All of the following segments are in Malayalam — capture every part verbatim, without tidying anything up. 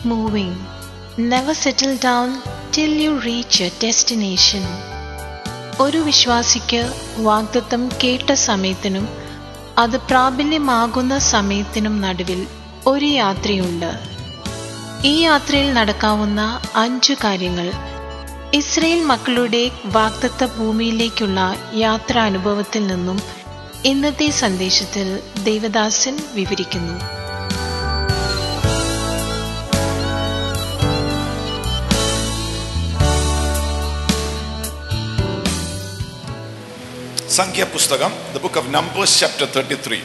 moving. Never settle down till you reach your destination. ഒരു വിശ്വാസിക്ക് വാഗ്ദത്തം കേട്ട സമയത്തിനും അത് പ്രാബല്യമാകുന്ന സമയത്തിനും നടുവിൽ ഒരു യാത്രയുണ്ട്. ഈ യാത്രയിൽ നടക്കാവുന്ന അഞ്ചു കാര്യങ്ങൾ ഇസ്രായേൽ മക്കളുടെ വാഗ്ദത്ത ഭൂമിയിലേക്കുള്ള യാത്രാ അനുഭവത്തിൽ നിന്നും ഇന്നത്തെ സന്ദേശത്തിൽ ദേവദാസൻ വിവരിക്കുന്നു. സംഖ്യ പുസ്തകം, the book of Numbers chapter thirty-three.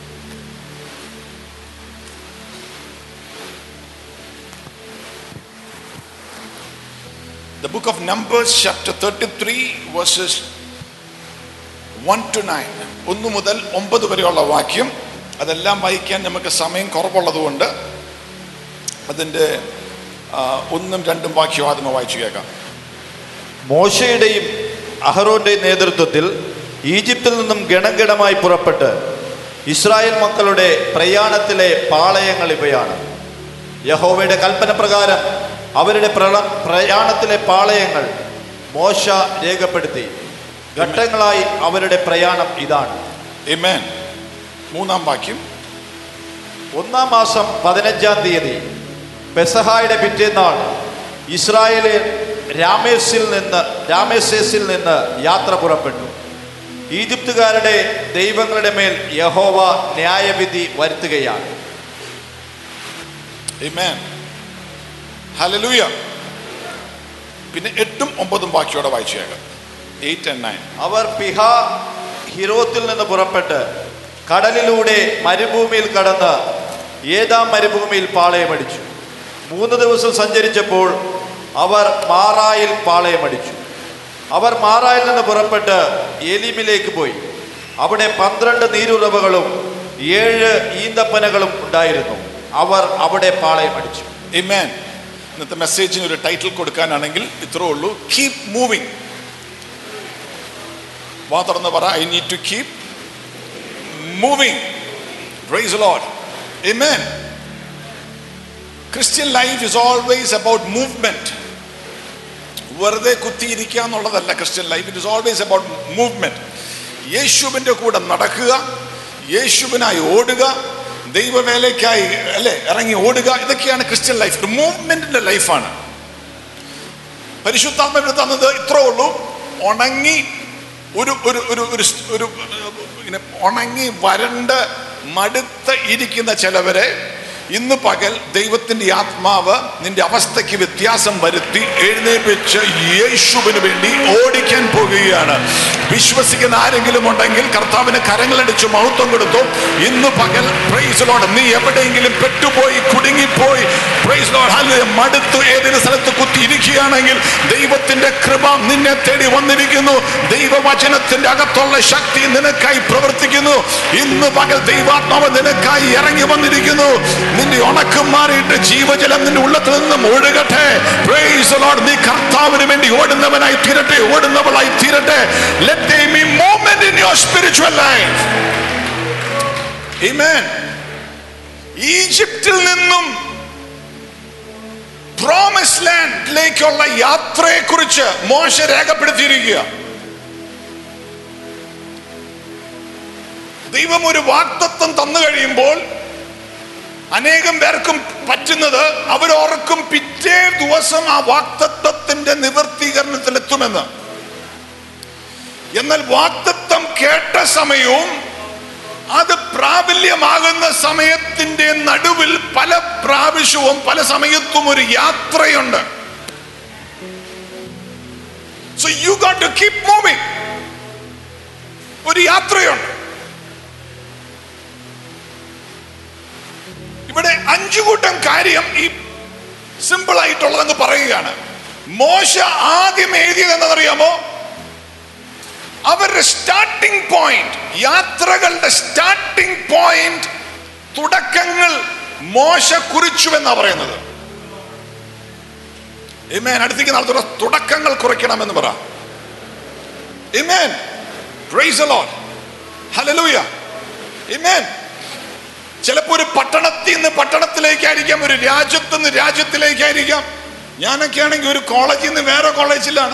The book of Numbers chapter thirty-three verses one to nine. ഒന്ന് മുതൽ ഒമ്പത് വരെയുള്ള വാക്യം. അതെല്ലാം വായിക്കാൻ നമുക്ക് സമയം കുറവുള്ളതുകൊണ്ട് അതിൻ്റെ ഒന്നും രണ്ടും വാക്യം ആദ്യമേ വായിച്ചു കേൾക്കാം. മോശയുടെയും അഹരോന്റെയും നേതൃത്വത്തിൽ ഈജിപ്തിൽ നിന്നും ഗണഗണമായി പുറപ്പെട്ട് ഇസ്രായേൽ മക്കളുടെ പ്രയാണത്തിലെ പാളയങ്ങൾ ഇവയാണ്. യഹോവയുടെ കൽപ്പന പ്രകാരം അവരുടെ പ്രയാണത്തിലെ പാളയങ്ങൾ മോശ രേഖപ്പെടുത്തി. ഘട്ടങ്ങളായി അവരുടെ പ്രയാണം ഇതാണ്. ആമേൻ. മൂന്നാം വാക്യം. ഒന്നാം മാസം പതിനഞ്ചാം തീയതി പെസഹായുടെ പിറ്റേന്നാൾ ഇസ്രായേലിൽ രാമേസിൽ നിന്ന് രാമേസേസിൽ നിന്ന് യാത്ര പുറപ്പെട്ടു. ഈജിപ്തുകാരുടെ ദൈവങ്ങളുടെ മേൽ യഹോവ ന്യായവിധി വരുത്തുകയാണ്. ആമേൻ. ഹല്ലേലൂയ. പിന്നെ എട്ടും ഒമ്പതും വാക്യോടെ വായിച്ചു കേൾക്കാം. Eight and nine. അവർ പിഹാ ഹിരോത്തിൽ നിന്ന് പുറപ്പെട്ട് കടലിലൂടെ മരുഭൂമിയിൽ കടന്ന് ഏതാം മരുഭൂമിയിൽ പാളയമടിച്ചു. മൂന്ന് ദിവസം സഞ്ചരിച്ചപ്പോൾ അവർ മാറായിൽ പാളയമടിച്ചു. അവർ മാറായിൽ നിന്ന് പുറപ്പെട്ട് ഏലീമിലേക്ക് പോയി. അവിടെ പന്ത്രണ്ട് നീരുറവകളും ഏഴ് ഈന്തപ്പനകളും ഉണ്ടായിരുന്നു. അവർ അവിടെ പാളയമടിച്ചു. ആമേൻ. ഇന്നത്തെ മെസ്സേജിന് ഒരു ടൈറ്റിൽ കൊടുക്കാനാണെങ്കിൽ ഇത്രേ ഉള്ളൂ: കീപ് മൂവിങ്. വാ തുറന്ന് പറ, I need to keep moving. Praise the Lord. Amen. Christian life is always about movement. വെറുതെ കുത്തിയിരിക്കുക എന്നുള്ളതല്ല Christian life. It is always about movement. യേശുവിൻ്റെ കൂടെ നടക്കുക, യേശുവിനായി ഓടുക, ദൈവവേലയ്ക്കായി അല്ലെ ഇറങ്ങി ഓടുക. ഇതൊക്കെയാണ് ക്രിസ്ത്യൻ ലൈഫ്. ഒരു മൂവ്മെന്റിന്റെ ലൈഫാണ്. പരിശുദ്ധാത്മാവിനെ തന്നത് ഇത്രേ ഉള്ളൂ: ഉണങ്ങി ഒരു ഒരു ഒരു ഒരു ഉണങ്ങി വരണ്ട് മടുത്ത് ഇരിക്കുന്ന ചിലവരെ ഇന്ന് പകൽ ദൈവത്തിന്റെ ആത്മാവ് നിന്റെ അവസ്ഥയ്ക്ക് വ്യത്യാസം വരുത്തി എഴുന്നേൽപ്പിച്ച് യേശുവിന് വേണ്ടി ഓടിക്കാൻ പോകുകയാണ്. വിശ്വസിക്കുന്ന ആരെങ്കിലും ഉണ്ടെങ്കിൽ കർത്താവിന് കരങ്ങളടിച്ച് മഹത്വം കൊടുത്തു. ഇന്ന് പകൽ പ്രൈസ് ലോർഡ്. നീ എവിടെയെങ്കിലും പെട്ടുപോയി കുടുങ്ങിപ്പോയി പ്രൈസ് ലോർഡ് ഹല്ലേലൂയ മടുത്തു ഏതെങ്കിലും സ്ഥലത്ത് കുത്തി ഇരിക്കുകയാണെങ്കിൽ ദൈവത്തിന്റെ കൃപ നിന്നെ തേടി വന്നിരിക്കുന്നു. ദൈവവചനത്തിന്റെ അകത്തുള്ള ശക്തി നിനക്കായി പ്രവർത്തിക്കുന്നു. ഇന്ന് പകൽ ദൈവാത്മാവ് നിനക്കായി ഇറങ്ങി വന്നിരിക്കുന്നു. നിന്റെ ഉണക്കം മാറിയിട്ട് ജീവജലം നിന്റെ ഉള്ളത്തിൽ നിന്നും ഒഴുകട്ടെ. Price the Lord. നീ കർത്താവിന് വേണ്ടി ഓടുന്നവനായി തീരട്ടെ, ഓടുന്നവളായി തീരട്ടെ. Let there be movement in your spiritual life. Amen. ഈജിപ്തിൽ നിന്നും പ്രോമിസ്ഡ് ലാൻഡിലേക്കുള്ള യാത്രയെ കുറിച്ച് മോശ രേഖപ്പെടുത്തിയിരിക്കുക. ദൈവം ഒരു വാഗ്ദത്തം തന്നു കഴിയുമ്പോൾ അനേകം പേർക്കും പറ്റുന്നത് അവരോർക്കും പിറ്റേ ദിവസം ആ വാഗ്ദത്തത്തിന്റെ നിവർത്തീകരണത്തിലെത്തുമെന്ന്. എന്നാൽ വാഗ്ദത്തം കേട്ട സമയവും അത് പ്രാബല്യമാകുന്ന സമയത്തിന്റെ നടുവിൽ പല പ്രാവശ്യവും പല സമയത്തും ഒരു യാത്രയുണ്ട്. So you got to keep moving. ഒരു യാത്രയുണ്ട്. ഇവിടെ അഞ്ചു കൂട്ടം കാര്യം ഈ സിമ്പിൾ ആയിട്ടുള്ളതെന്ന് പറയുകയാണ്. മോശ ആദ്യം എഴുതിയത് എന്നറിയാമോ? അവരുടെ സ്റ്റാർട്ടിംഗ് പോയിന്റ്, യാത്രകളുടെ സ്റ്റാർട്ടിംഗ് പോയിന്റ്, തുടക്കങ്ങൾ മോശ കുറിച്ചു എന്നാ പറയുന്നത്. ആമേൻ. അടുത്തേക്ക് നടത്തുന്ന തുടക്കങ്ങൾ കുറിക്കണമെന്ന് പറ. Amen. Praise the Lord. Hallelujah. Amen. ചിലപ്പോ ഒരു പട്ടണത്തിൽ നിന്ന് പട്ടണത്തിലേക്കായിരിക്കാം, ഒരു രാജ്യത്ത് നിന്ന് രാജ്യത്തിലേക്കായിരിക്കാം. ഞാനൊക്കെ ആണെങ്കിൽ ഒരു കോളേജിൽ നിന്ന് വേറെ കോളേജിലാണ്,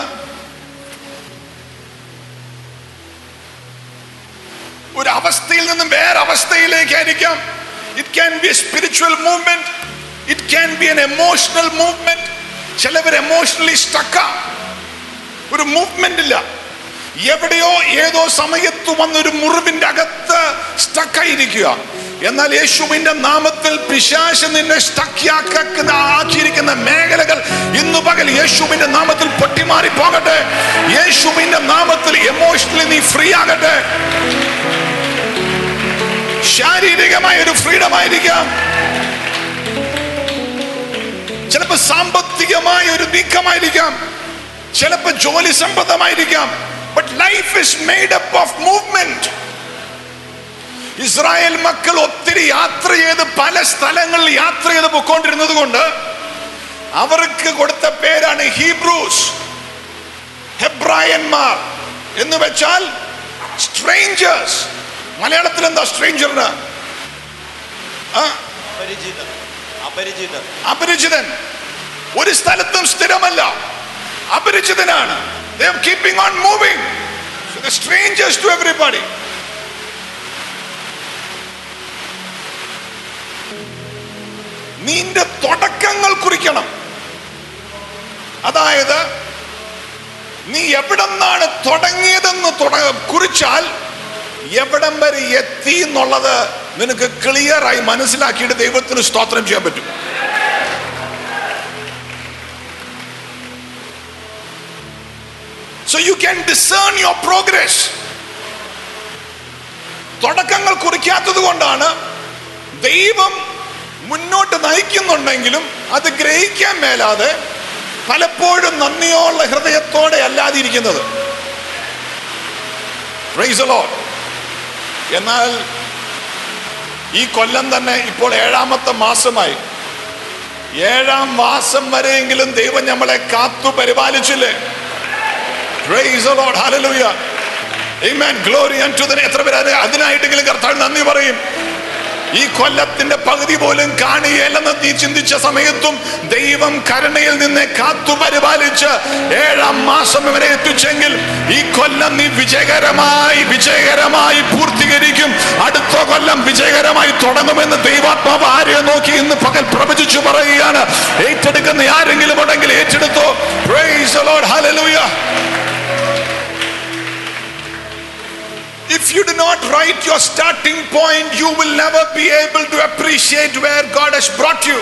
ഒരു അവസ്ഥയിൽ നിന്നും വേറെ അവസ്ഥയിലേക്കായിരിക്കാം. It can be a spiritual movement, it can be an emotional movement. ചിലവർ എമോഷണലി സ്റ്റക്കാ, ഒരു മൂവ്മെന്റ് ഇല്ല. എവിടെയോ ഏതോ സമയത്ത് വന്നൊരു മുറിവിന്റെ അകത്ത് സ്റ്റക്കായിരിക്കുക. എന്നാൽ യേശുവിന്റെ നാമത്തിൽ പിശാച് നിന്നെ സ്റ്റക്കാക്കുന്ന ആക്കിയിരിക്കുന്ന മേഖലകൾ ഇന്നു പകൽ യേശുവിന്റെ നാമത്തിൽ പൊട്ടിമാറി പോകട്ടെ. യേശുവിന്റെ നാമത്തിൽ എമോഷണലി നീ ഫ്രീ ആകട്ടെ. ശാരീരികമായ ഒരു ഫ്രീഡം ആയിരിക്കാം, ചിലപ്പോൾ സാമ്പത്തികമായ ഒരു നീക്കമായിരിക്കാം, ചിലപ്പോൾ ജോലി സംബന്ധമായിരിക്കാം. But life is made up of movement. Israel മക്കൾ ഒത്തിരി യാത്ര ചെയ്ത് പല സ്ഥലങ്ങളിൽ യാത്ര ചെയ്ത് പോയിക്കൊണ്ടിരുന്നത് കൊണ്ട് അവർക്ക് കൊടുത്ത പേരാണ് ഹീബ്രൂസ്, ഹെബ്രായന്മാർ എന്ന് വെച്ചാൽ സ്ട്രേഞ്ചേഴ്സ്. മലയാളത്തിൽ എന്താ സ്ട്രേഞ്ചറിന്? അപരിചിതൻ. ഒരു സ്ഥലത്തും സ്ഥിരമല്ല, അപരിചിതനാണ്. They are keeping on moving. So the strangers to everybody. നിന്റെ തുടക്കങ്ങൾ കുറിക്കണം. അതായത് നീ എവിടെ നിന്നാണ് തുടങ്ങിയതെന്ന് കുറിച്ചാൽ എവിടം വരെ എത്തി എന്നുള്ളത് നിനക്ക് ക്ലിയർ ആയി മനസ്സിലാക്കിയിട്ട് ദൈവത്തിന് സ്തോത്രം ചെയ്യാൻ പറ്റും. So you can discern your progress. തുടക്കങ്ങൾ കുറിക്കാത്തത് കൊണ്ടാണ് ദൈവം മുന്നോട്ട് നയിക്കുന്നുണ്ടെങ്കിലും അത് ഗ്രഹിക്കാൻ മേലാതെ പലപ്പോഴും നന്ദിയുള്ള ഹൃദയത്തോടെ അല്ലാതിരിക്കുന്നത്. Praise the Lord. എന്നാൽ ഈ കൊല്ലം തന്നെ ഇപ്പോൾ ഏഴാമത്തെ മാസമായി. ഏഴാം മാസം വരെയെങ്കിലും ദൈവം നമ്മളെ കാത്തു പരിപാലിച്ചില്ലേ? Praise the Lord. Hallelujah. Amen. Glory unto the name. എത്ര പേര് അതിനായിട്ടെങ്കിലും കർത്താവിന് നന്ദി പറയും? ഈ കൊല്ലത്തിന്റെ പകുതി പോലും കാണിയല്ലെന്ന് നീ ചിന്തിച്ച സമയത്തും ദൈവം കരുണയിൽ നിന്നെ കാത്തു പരിപാലിച്ച് ഏഴാം മാസം വരെ എത്തിച്ചെങ്കിൽ ഈ കൊല്ലം നീ വിജയകരമായി വിജയകരമായി പൂർത്തീകരിക്കും. അടുത്ത കൊല്ലം വിജയകരമായി തുടങ്ങുമെന്ന് ദൈവാത്മാവ് ആരെയോ നോക്കി ഇന്ന് പകൽ പ്രവചിച്ചു പറയുകയാണ്. ഏറ്റെടുക്കുന്ന ആരെങ്കിലും ഉണ്ടെങ്കിൽ ഏറ്റെടുത്തോ. Praise the Lord. Hallelujah. If you do not write your starting point, you will never be able to appreciate where God has brought you.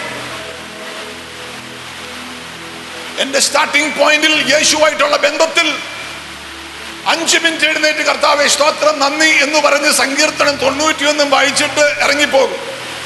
എന്റെ സ്റ്റാർട്ടിംഗ് പോയിന്റിൽ യേശുവായിട്ടുള്ള ബന്ധത്തിൽ അഞ്ച് മിനിറ്റ് എഴുന്നേറ്റ് കർത്താവേ സ്തോത്രം നന്ദി എന്ന് പറഞ്ഞ് സങ്കീർത്തനം തൊണ്ണൂറ്റിയൊന്നും വായിച്ചിട്ട് ഇറങ്ങിപ്പോകും.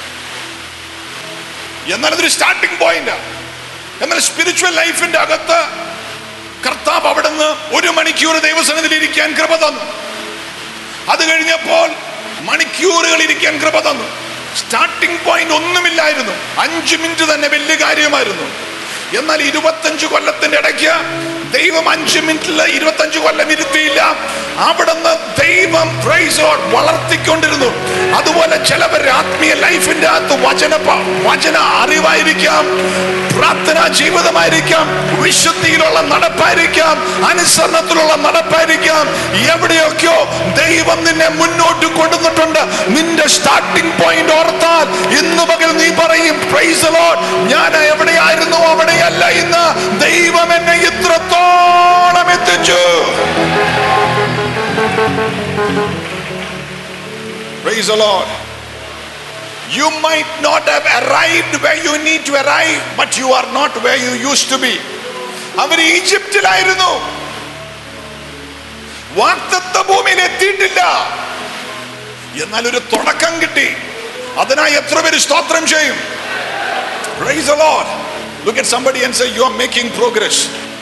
എന്നാൽ അതൊരു സ്റ്റാർട്ടിംഗ് പോയിന്റ്. എന്നാൽ സ്പിരിച്വൽ ലൈഫിന്റെ അകത്ത് കർത്താവ് അവിടുന്ന് ഒരു മണിക്കൂർ ദൈവസന്നിധിയിൽ ഇരിക്കാൻ കൃപ തന്നു. അത് കഴിഞ്ഞപ്പോൾ മണിക്കൂറുകൾ ഇരിക്കാൻ കൃപ തന്നു. സ്റ്റാർട്ടിംഗ് പോയിന്റ് ഒന്നുമില്ലായിരുന്നു, അഞ്ചു മിനിറ്റ് തന്നെ വലിയ കാര്യമായിരുന്നു. എന്നാൽ ഇരുപത്തഞ്ചു കൊല്ലത്തിന്റെ ഇടയ്ക്ക് ദൈവം അഞ്ചു മിനിറ്റില് ഇരുപത്തഞ്ചു കൊല്ലം ഇരുത്തിയില്ല. അവിടുന്ന് ദൈവം പ്രൈസ് ഗോഡ് വളർത്തിക്കൊണ്ടിരുന്നു. അതുപോലെ ചിലവരുടെ ആത്മീയ ലൈഫിന്റെ അകത്ത് വചന വചന അറിവായിരിക്കാം, പ്രാർത്ഥനാ ജീവിതമായിരിക്കാം, വിശുദ്ധിയിലുള്ള നടപ്പായിരിക്കാം, അനുസരണത്തിലുള്ള നടപ്പായിരിക്കാം. എവിടെയൊക്കെയോ ദൈവം നിന്നെ മുന്നോട്ട് കൊണ്ടുവന്നിട്ടുണ്ട്. നിന്റെ സ്റ്റാർട്ടിംഗ് പോയിന്റ് ഓർത്താൽ ഇന്ന് പകൽ നീ പറയും പ്രൈസ് ദി ലോർഡ്, ഞാൻ എവിടെയായിരുന്നു അവിടെയല്ല ഇന്ന് ദൈവം എന്നെ ഇത്രത്തോളം എത്തിച്ചു. Praise the Lord. You might not have arrived where you need to arrive, but you are not where you used to be. അവർ ഈജിപ്തിലായിരുന്നു, വാഗ്ദത്ത ഭൂമിയിൽ എത്തിയിട്ടില്ല. എന്നാൽ ഒരു തുടക്കം കിട്ടി. അതിനായി എത്ര പേര് സ്തോത്രം ചെയ്യും? Praise the Lord. Look at somebody and say you are making progress.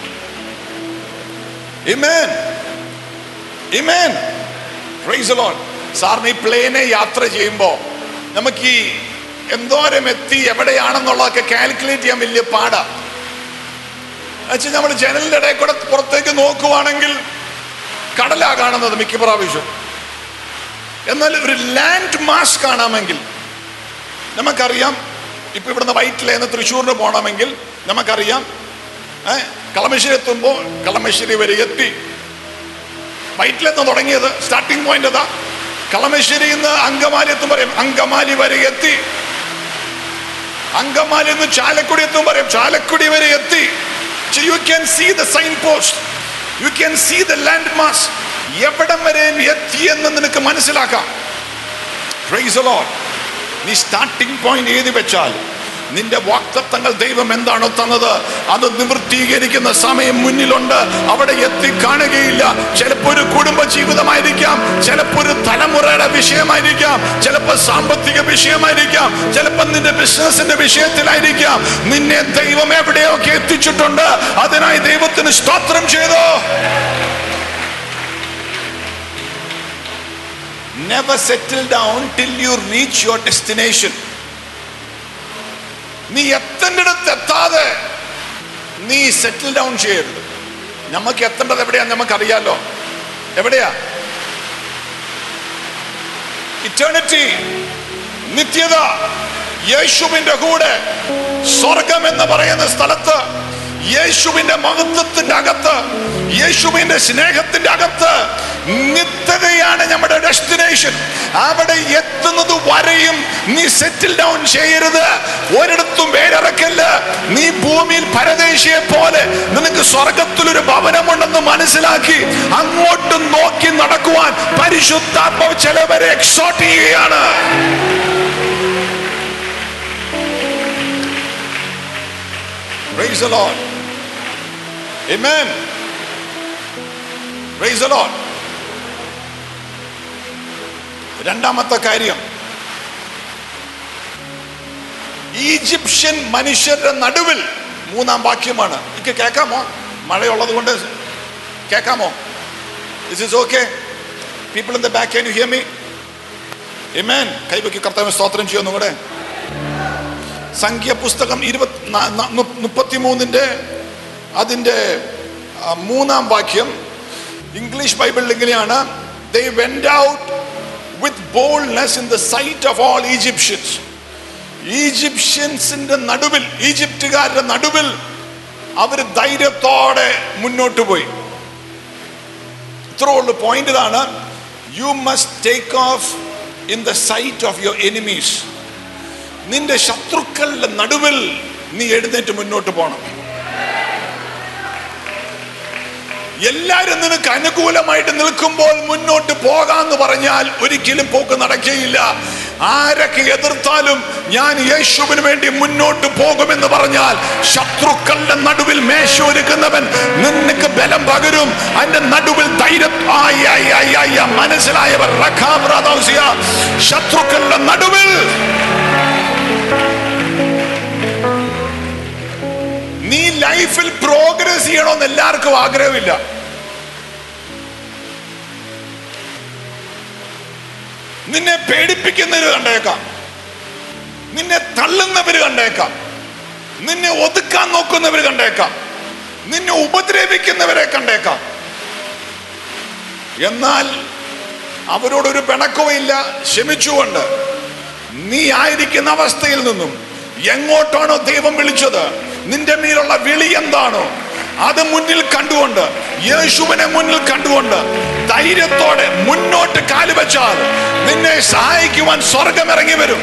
Amen. Amen. Praise the Lord. സാറിന് ഈ പ്ലെയിനെ യാത്ര ചെയ്യുമ്പോൾ നമുക്ക് ഈ എന്തോരം എത്തി എവിടെയാണെന്നുള്ളതൊക്കെ കാൽക്കുലേറ്റ് ചെയ്യാൻ വലിയ പാടാ. എന്നുവെച്ചാൽ നമ്മൾ ജനലിന്റെ ഇടയിൽ കൂടെ പുറത്തേക്ക് നോക്കുവാണെങ്കിൽ കടലാ കാണുന്നത് മിക്ക പ്രാവശ്യം. എന്നാൽ ഒരു ലാൻഡ് മാസ് കാണാമെങ്കിൽ നമുക്കറിയാം, ഇപ്പൊ ഇവിടുന്ന് വൈറ്റിലേന്ന് തൃശ്ശൂരിന് പോകണമെങ്കിൽ നമുക്കറിയാം, ഏഹ് കളമശ്ശേരി എത്തുമ്പോൾ കളമശ്ശേരി വരെ എത്തി. വൈറ്റിലെന്ന് തുടങ്ങിയത് സ്റ്റാർട്ടിംഗ് പോയിന്റ് അതാ. കളമശ്ശേരി നിന്ന് അങ്കമാലി എത്തും പറയും അങ്കമാലി വരെ എത്തി. അങ്കമാലി നിന്ന് ചാലക്കുടി എത്തും പറയും ചാലക്കുടി വരെ എത്തി. So you can see the signpost, you can see the landmarks. എവിടം വരെ എത്തി എന്ന് നിനക്ക് മനസ്സിലാക്കാം. Praise the Lord. നീ സ്റ്റാർട്ടിംഗ് പോയിന്റ് എഴുതി വെച്ചാൽ നിന്റെ വാഗ്ദത്തങ്ങൾ ദൈവം എന്താണോ തന്നത് അത് നിവൃത്തീകരിക്കുന്ന സമയം മുന്നിലുണ്ട്. അവിടെ എത്തി കാണുകയില്ല. ചിലപ്പോ ഒരു കുടുംബ ജീവിതമായിരിക്കാം, ചിലപ്പോ ഒരു തലമുറയുടെ വിഷയമായിരിക്കാം, ചിലപ്പോ സാമ്പത്തിക വിഷയമായിരിക്കാം, ചിലപ്പോ നിന്റെ ബിസിനസിന്റെ വിഷയത്തിലായിരിക്കാം. നിന്നെ ദൈവം എവിടെയൊക്കെ എത്തിച്ചിട്ടുണ്ട്. അതിനായി ദൈവത്തിന് സ്തോത്രം ചെയ്തോ. Never settle down till you reach your destination. നീ എത്തേണ്ടിടത്ത് എത്താതെ നീ സെറ്റിൽ ഡൗൺ ചെയ്യരുത്. നമുക്ക് എത്തേണ്ടത് എവിടെയാ നമുക്കറിയാലോ. എവിടെയാ? ഇറ്റേണിറ്റി, നിത്യത. യേശുവിന്റെ കൂടെ സ്വർഗം എന്ന് പറയുന്ന സ്ഥലത്ത്, യേശുവിന്റെ മഹത്വത്തിന്റെ അകത്ത്, യേശുവിന്റെ സ്നേഹത്തിന്റെ അകത്ത് നിത്യതയാണ് നമ്മുടെ ഡെസ്റ്റിനേഷൻ. അവിടെ എത്തുന്നത് വരെയും നീ സെറ്റിൽ ഡൗൺ ചെയ്യരുത്. ഒരിടത്തും വേരിറക്കല്ല. നീ ഭൂമിയിൽ പരദേശിയെ പോലെ നിനക്ക് സ്വർഗത്തിലൊരു ഭവനമുണ്ടെന്ന് മനസ്സിലാക്കി അങ്ങോട്ട് നോക്കി നടക്കുവാൻ പരിശുദ്ധാത്മാവ് ചിലവരെ എക്സോർട്ട് ചെയ്യുകയാണ്. Praise the Lord. Amen. Praise the Lord. രണ്ടാമത്തെ കാര്യം, ഈജിപ്ഷ്യൻ മനുഷ്യരുടെ നടുവിൽ, മൂന്നാം വാക്യമാണ്. എനിക്ക് കേൾക്കാമോ? മഴയുള്ളത് കൊണ്ട് കേൾക്കാമോ? This is okay? People in the back, can you hear me? Amen. കൈവയ്ക്ക് കർത്താവിനെ സ്തോത്രം ചെയ്യുന്നു കൂടെ. സംഖ്യ പുസ്തകം ഇരുപത്തി മുപ്പത്തിമൂന്നിന്റെ അതിന്റെ മൂന്നാം വാക്യം ഇംഗ്ലീഷ് ബൈബിളിൽ ഇങ്ങനെയാണ്: They went out with boldness in the sight of all Egyptians. ഈജിപ്ഷ്യൻസിന്റെ നടുവിൽ, ഈജിപ്തുകാരുടെ നടുവിൽ അവർ ധൈര്യത്തോടെ മുന്നോട്ട് പോയി. ഇത്രയുള്ള പോയിന്റ് ഇതാണ്: you must take off in the sight of your enemies. നിന്റെ ശത്രുക്കളുടെ നടുവിൽ നീ എഴുന്നേറ്റ് മുന്നോട്ട് പോകണം. എല്ലാരും നിനക്ക് അനുകൂലമായിട്ട് നിൽക്കുമ്പോൾ മുന്നോട്ട് പോകാന്ന് പറഞ്ഞാൽ ഒരിക്കലും പോക്ക് നടക്കുകയില്ല. ആരൊക്കെ എതിർത്താലും ഞാൻ യേശുവിന് വേണ്ടി മുന്നോട്ട് പോകുമെന്ന് പറഞ്ഞാൽ ശത്രുക്കളുടെ നടുവിൽ മേശൊരുക്കുന്നവൻ നിനക്ക് ബലം പകരും. അതിന്റെ നടുവിൽ ധൈര്യം. മനസ്സിലായവർ ശത്രുക്കളുടെ നടുവിൽ നീ ലൈഫിൽ പ്രോഗ്രസ് ചെയ്യണമെന്ന് എല്ലാവർക്കും ആഗ്രഹമില്ല. നിന്നെ പേടിപ്പിക്കുന്നവര് കണ്ടേക്കാം, നിന്നെ തള്ളുന്നവര് കണ്ടേക്കാം, നിന്നെ ഒതുക്കാൻ നോക്കുന്നവര് കണ്ടേക്കാം, നിന്നെ ഉപദ്രവിക്കുന്നവരെ കണ്ടേക്കാം. എന്നാൽ അവരോടൊരു പിണക്കവും ഇല്ല. ക്ഷമിച്ചുകൊണ്ട് നീ ആയിരിക്കുന്ന അവസ്ഥയിൽ നിന്നും എങ്ങോട്ടാണോ ദൈവം വിളിച്ചത്, നിന്റെ മേലുള്ള വിളി എന്താണോ അത് മുന്നിൽ കണ്ടുകൊണ്ട്, യേശുവിനെ മുന്നിൽ കണ്ടുകൊണ്ട് ധൈര്യത്തോടെ മുന്നോട്ട് കാലുവെച്ചാൽ നിന്നെ സഹായിക്കുവാൻ സ്വർഗം ഇറങ്ങി വരും.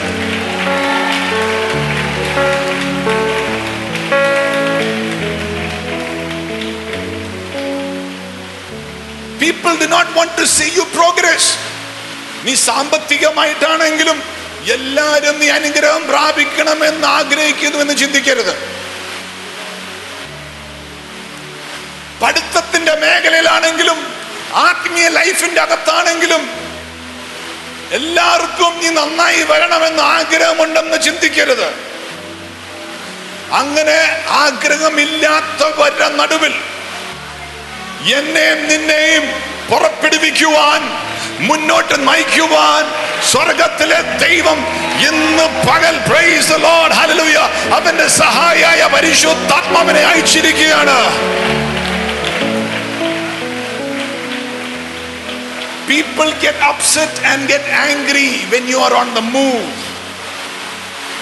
People do not want to see you progress. നീ സാമ്പത്തികമായിട്ടാണെങ്കിലും എല്ലാരും നീ അനുഗ്രഹം പ്രാപിക്കണമെന്ന് ആഗ്രഹിക്കുന്നു എന്ന് ചിന്തിക്കരുത്. പഠിത്തത്തിന്റെ മേഖലയിലാണെങ്കിലും ആത്മീയ ലൈഫിന്റെ അകത്താണെങ്കിലും എല്ലാവർക്കും നീ നന്നായി വരണമെന്ന് ആഗ്രഹമുണ്ടെന്ന് ചിന്തിക്കരുത്. അങ്ങനെ ആഗ്രഹമില്ലാത്തവരുടെ നടുവിൽ എന്നെയും നിന്നെയും പുറപ്പെടുവിക്കുവാൻ, മുന്നോട്ട് നയിക്കുവാൻ സ്വർഗത്തിലെ ദൈവം ഇന്ന് പകൽ, പ്രൈസ് ദി ലോർഡ്, ഹല്ലേലൂയ, അവന്റെ സഹായിയായ പരിശുദ്ധാത്മാവിനെ അയച്ചിരിക്കുകയാണ്. People get upset and get angry when you are on the move.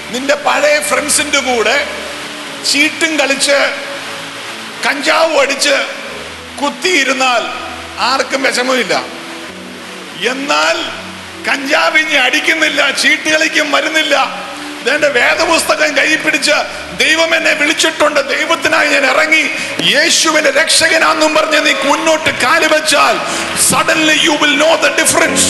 നിന്റെ പഴയ ഫ്രണ്ട്സിന്റെ കൂടെ ചീട്ടും കളിച്ച് കഞ്ചാവ് അടിച്ച് കുത്തിയിരുന്നാൽ ആർക്കും വിഷമമില്ല. എന്നാൽ കഞ്ചാവിഞ്ഞ് അടിക്കുന്നില്ല, ചീട്ട് കളിക്കും വരുന്നില്ല, എന്റെ വേദപുസ്തകം കൈ പിടിച്ച് ദൈവം എന്നെ വിളിച്ചിട്ടുണ്ട്, ദൈവത്തിനായി ഞാൻ ഇറങ്ങി, യേശുവിന്റെ രക്ഷകനാന്നും പറഞ്ഞ് നീ മുന്നോട്ട് കാല് വെച്ചാൽ suddenly you will know the difference.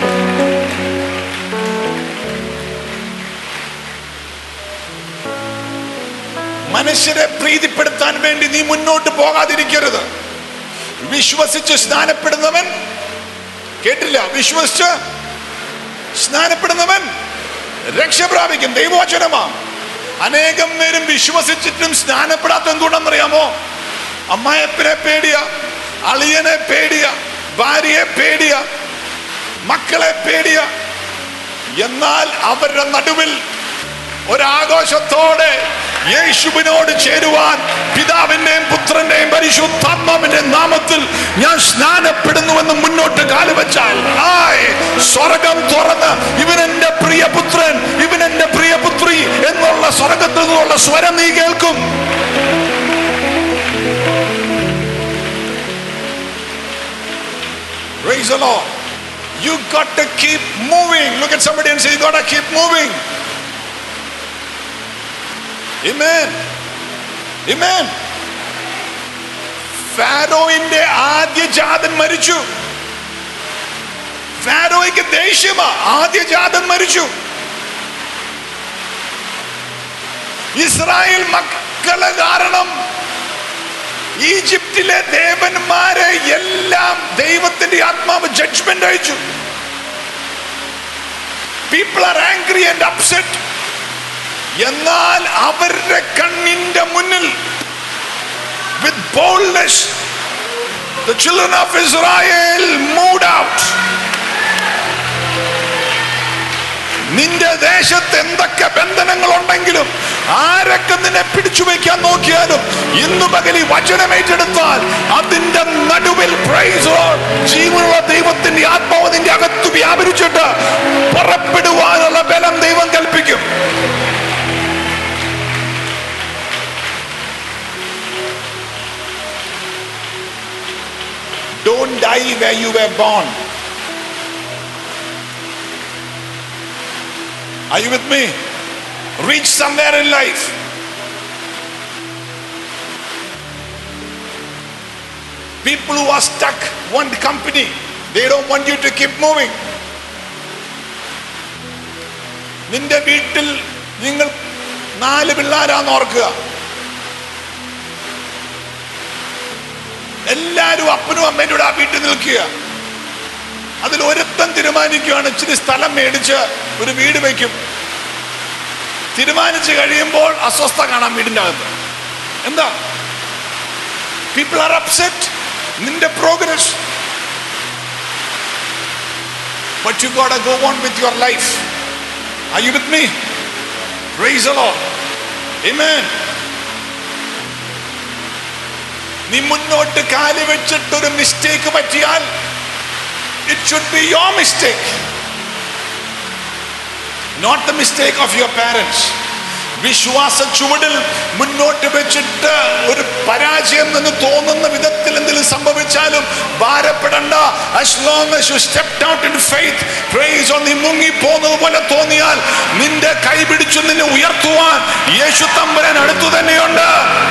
മനുഷ്യരെ പ്രീതിപ്പെടുത്താൻ വേണ്ടി നീ മുന്നോട്ട് പോകാതിരിക്കരുത്. വിശ്വസിച്ച് സ്നാനപ്പെടുന്നവൻ, കേട്ടില്ല, വിശ്വസിച്ച് സ്നാനപ്പെടുന്നവൻ രക്ഷ പ്രാപിക്കും. ദൈവവചനമാ. അനേകം നേരം വിശ്വസിച്ചിട്ടും സ്നാനപ്പെടാത്ത എന്തുകൊണ്ടെന്നറിയാമോ? അമ്മായപ്പനെ പേടിയ, അളിയനെ പേടിയ, ഭാര്യയെ പേടിയ, മക്കളെ പേടിയ. എന്നാൽ അവരുടെ നടുവിൽ ഒരാഘോഷത്തോടെ യേശുവിനോട് ചേരുവാൻ പിതാവിന്റെയും പുത്രന്റെയും പരിശുദ്ധാത്മാവിന്റെയും നാമത്തിൽ ഞാൻ സ്നാനപ്പെടുന്നുവെന്ന് മുന്നോട്ട് കാലുവച്ചാൽ സ്വർഗം തുറന്ന് ഇവനെന്റെ പ്രിയപുത്രൻ, ഇവനെന്റെ പ്രിയപുത്രി എന്നുള്ള സ്വർഗത്തിൽ നിന്നുള്ള സ്വരം നീ കേൾക്കും. Praise the Lord. You got to keep moving. Look at somebody and say, you got to keep moving. Amen. Amen. ഫാരോയിന്റെ ആദ്യ ജാതൻ മരിച്ചു. ഫാരോയ്ക്ക് ദേഷ്യമാ, ആദ്യ ജാതൻ മരിച്ചു. ഇസ്രായേൽ മക്കളെ കാരണം ഈജിപ്തിലെ ദേവന്മാരെ എല്ലാം ദൈവത്തിന്റെ ആത്മാവ് ജഡ്ജ്മെന്റ് അയച്ചു. People are angry and upset. എന്നാൽ അവരുടെ കണ്ണിന്റെ മുന്നിൽ with boldness the children of Israel moved out. നിന്റെ ദേശത്ത് എന്തൊക്കെ ബന്ധനങ്ങൾ ഉണ്ടെങ്കിലും, ആരൊക്കെ നിന്നെ പിടിച്ചു വയ്ക്കാൻ നോക്കിയാലും, ഇന്നു പകൽ ഈ വചനം ഏറ്റെടുത്താൽ അതിന്റെ നടുവിൽ പ്രൈസ് ലോർഡ് ജീവനുള്ള ദൈവത്തിന്റെ ആത്മാവ് നിന്റെ അകത്ത് വ്യാപരിച്ചിട്ട് പുറപ്പെടുവാനുള്ള ബലം ദൈവം കൽപ്പിക്കും. Don't die where you were born. Are you with me? Reach somewhere in life. People who are stuck want company. They don't want you to keep moving. നിന്റെ വീട്ടിൽ നിങ്ങൾ നാല് പിള്ളേരാന്ന് ഓർക്കുക. എല്ലാരും അപ്പനും അമ്മേൻ്റെ കൂടെ ആ വീട്ടിൽ നിൽക്കുക. അതിൽ ഒരുത്തൻ തീരുമാനിക്കുകയാണ് ഇച്ചിരി സ്ഥലം മേടിച്ച് ഒരു വീട് വയ്ക്കും. തീരുമാനിച്ചു കഴിയുമ്പോൾ അസ്വസ്ഥ കാണാം വീടിൻ്റെ അകത്ത്. എന്താ? People are upset. നിന്റെ progress. But you got to go on with your life. Are you with me? Praise the Lord. Amen. നീ മുന്നോട്ട് കാല് വെച്ചിട്ടൊരു മിസ്റ്റേക്ക് പറ്റിയാൽ it should be your mistake, not the mistake of your parents. വിശ്വാസ ചുവടിൽ മുന്നോട്ട് വെച്ചിട്ട് ഒരു പരാജയം എന്ന് തോന്നുന്ന വിധത്തിൽ എന്തെങ്കിലും സംഭവിച്ചാലും ഭാരപ്പെടണ്ട. as long as you stepped out in faith, praise on, നീ മുങ്ങി പോകുന്നത് പോലെ തോന്നിയാൽ നിന്റെ കൈ പിടിച്ചു നിന്നെ ഉയർത്തുവാൻ യേശു തമ്പുരാൻ അടുത്തു തന്നെയുണ്ട്.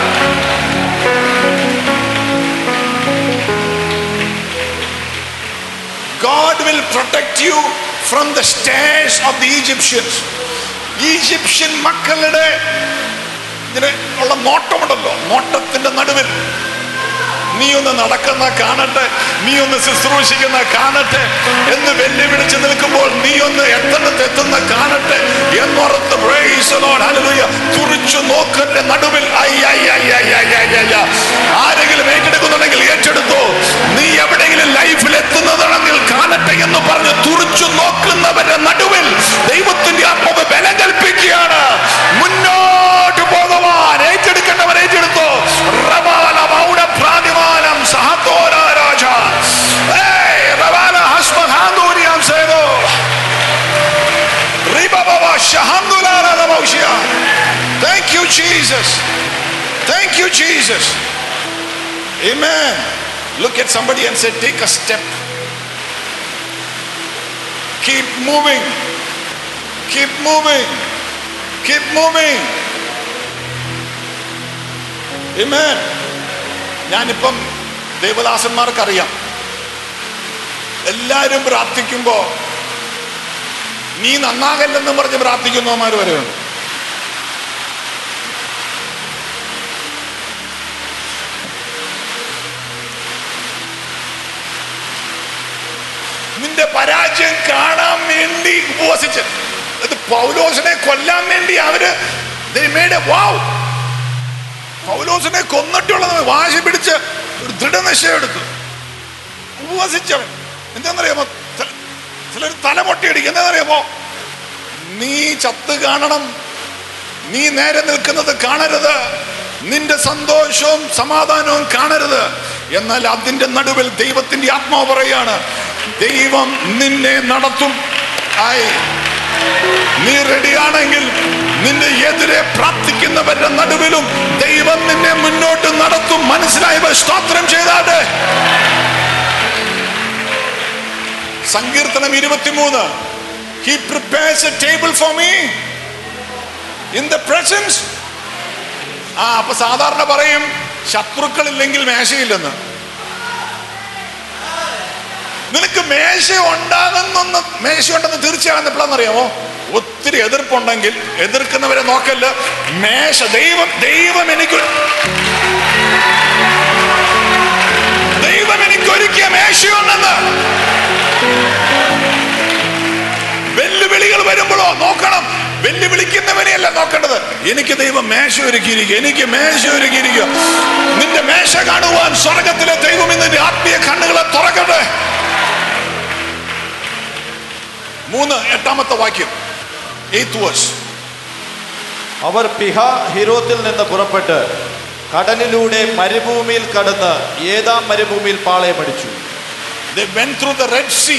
God will protect you from the snares of the Egyptians. Egyptian മക്കളുടെ ഇങ്ങനെ ഉള്ള നോട്ടമുണ്ടല്ലോ, നോട്ടത്തിന്റെ നടുവിൽ നീ ഒന്ന് നടക്കുന്ന കാണട്ടെ, നീ ഒന്ന് ശുശ്രൂഷിക്കുന്ന കാണട്ടെ എന്ന് വെല്ലുവിളിച്ച് നിൽക്കുമ്പോൾ നീ ഒന്ന് എത്തണത്ത് എത്തുന്ന കാണട്ടെ എന്നോർത്ത് പ്രൈസ് ദി ലോർഡ്, ഹല്ലേലൂയ, തുറിച്ചു നോക്കന്റെ നടുവിൽ ആരെങ്കിലും ഏറ്റെടുക്കുന്നുണ്ടെങ്കിൽ ഏറ്റെടുത്തോ. നീ എവിടെയെങ്കിലും ലൈഫിൽ എത്തുന്നതാണെങ്കിൽ കാണട്ടെ എന്ന് പറഞ്ഞ് തുറിച്ചു നോക്കുന്നവരുടെ നടുവിൽ ദൈവത്തിന്റെ ആത്മാവ് ബലം കൽപ്പിക്കുകയാണ്. മുന്നോട്ട് പോകുവാൻ ഏറ്റെടുക്കേണ്ടവർ ഏറ്റെടുത്തോ. റവാല മൗഡ പ്രാതിമാനം സഹതോര രാജ ഏയ് റവാല ഹസ്മഹാന്ദൂരിയം സേവോ റിബബവ ഷഹന്ദുലാല ലവൗഷിയ Jesus. Thank you, Jesus. Amen. Look at somebody and say, take a step. Keep moving. Keep moving. Keep moving. Amen. ഞാനിപ്പം ദേവദാസന്മാർക്കറിയാം, എല്ലാവരും പ്രാർത്ഥിക്കുമ്പോ നീ നന്നാകല്ലെന്ന് പറഞ്ഞ് പ്രാർത്ഥിക്കുന്നവന്മാർ വരെയുണ്ട്. നിന്റെ പരാജയം കാണാൻ വേണ്ടി ഉപവസിച്ച്, പൗലോസിനെ കൊല്ലാൻ വേണ്ടി അവര് they made a vow. പൗലോസിനെ കൊന്നിട്ടുള്ളത് വാശി പിടിച്ച് ഒരു ദൃഢനിശ്ചയം എടുത്തു, ഉപവസിച്ചവൻ. എന്താണെന്നറിയാമോ? ചിലർ തലമൊട്ടിയടിക്കും. എന്താണെന്നറിയാമോ? നീ ചത്ത് കാണണം, നീ നേരെ നിൽക്കുന്നത് കാണരുത്, നിന്റെ സന്തോഷവും സമാധാനവും കാണരുത്. എന്നാൽ അതിന്റെ നടുവിൽ ദൈവത്തിന്റെ ആത്മാവ് പറയാണ്, ദൈവം നിന്നെ നടത്തും. ആയി നീ റെഡിയാണെങ്കിൽ നിന്റെ എതിരെ പ്രാർത്ഥിക്കുന്നവരുടെ നടുവിലും ദൈവം നിന്നെ മുന്നോട്ട് നടത്തും. മനസ്സിലായവർ സ്തോത്രം ചെയ്താട്ടെ. സങ്കീർത്തനം ഇരുപത്തിമൂന്ന്, He prepares a table for me in the presence. ആ അപ്പൊ സാധാരണ പറയും ശത്രുക്കളില്ലെങ്കിൽ മേശയില്ലെന്ന്. നിനക്ക് മേശ ഉണ്ടാകുന്നൊന്ന് മേശയുണ്ടെന്ന് തീർച്ചയാണെന്ന് എപ്പോഴാണെന്നറിയാമോ? ഒത്തിരി എതിർപ്പുണ്ടെങ്കിൽ എതിർക്കുന്നവരെ നോക്കല്ല, മേശ ദൈവം ദൈവം എനിക്ക് ദൈവം എനിക്ക് ഒരുക്കിയ മേശയുണ്ടെന്ന്. വെല്ലുവിളികൾ വരുമ്പോഴോ നോക്കണം, വെല്ലുവിളിക്കുന്നവനെയല്ല നോക്കേണ്ടത്, എനിക്ക് ദൈവം മേശ ഒരുക്കിയിരിക്കുക, എനിക്ക് മേശ ഒരുക്കിയിരിക്കുക. നിന്റെ മേശ കാണുവാൻ സ്വർഗത്തിലെ ദൈവം ഇന്ന് ആത്മീയ കണ്ണുകളെ തുറക്കട്ടെ. മൂന്ന് എട്ടാമത്തെ വാക്യം, എയ്ത്ത് വേഴ്സ്. അവർ പിഹ ഹിരോത്തിൽ നിന്ന് പുറപ്പെട്ട് കടലിലൂടെ മരുഭൂമിയിൽ കടന്ന് ഏതാം മരുഭൂമിയിൽ പാളയമടിച്ചു. They went through the Red Sea.